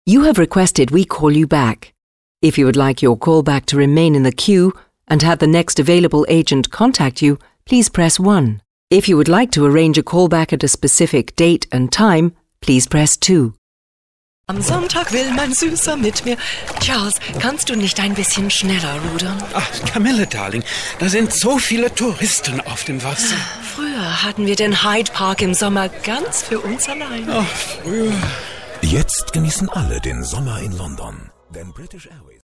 You have requested we call you back. If you would like your callback to remain in the queue and have the next available agent contact you, please press 1. If you would like to arrange a callback at a specific date and time, please press 2. Am Sonntag will mein Süßer mit mir. Charles, kannst du nicht ein bisschen schneller rudern? Ach, Camille, Darling, da sind so viele Touristen auf dem Wasser. Früher hatten wir den Hyde Park im Sommer ganz für uns allein. Ach, früher. Jetzt genießen alle den Sommer in London, denn British Airways.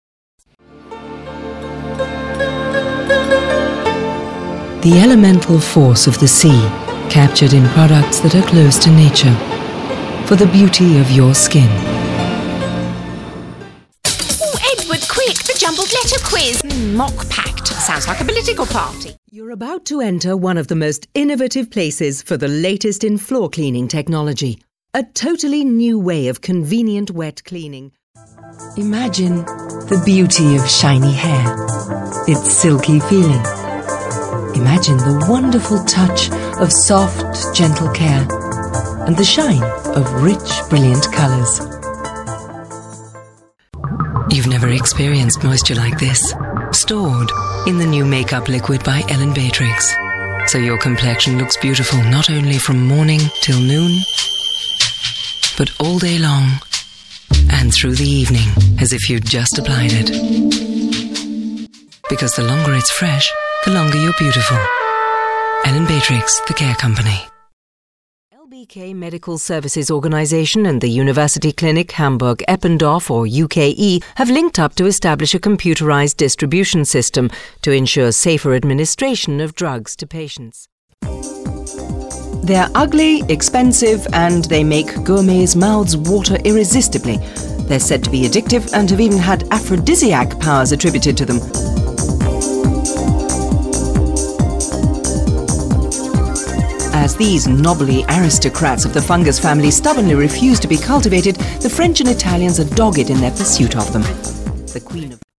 The elemental force of the sea, captured in products that are close to nature, for the beauty of your skin. Oh, Edward, quick, the jumbled letter quiz. Mock pact. Sounds like a political party. You're about to enter one of the most innovative places for the latest in floor cleaning technology. A totally new way of convenient wet cleaning. Imagine the beauty of shiny hair, its silky feeling. Imagine the wonderful touch of soft, gentle care and the shine of rich, brilliant colours. You've never experienced moisture like this, stored in the new makeup liquid by Ellen Beatrix. So your complexion looks beautiful not only from morning till noon, but all day long and through the evening, as if you'd just applied it. Because the longer it's fresh, the longer you're beautiful. Ellen Beatrix, the care company. LBK Medical Services Organisation and the University Clinic Hamburg-Eppendorf, or UKE, have linked up to establish a computerised distribution system to ensure safer administration of drugs to patients. They're ugly, expensive, and they make gourmets' mouths water irresistibly. They're said to be addictive and have even had aphrodisiac powers attributed to them. As these knobbly aristocrats of the fungus family stubbornly refuse to be cultivated, the French and Italians are dogged in their pursuit of them. The Queen of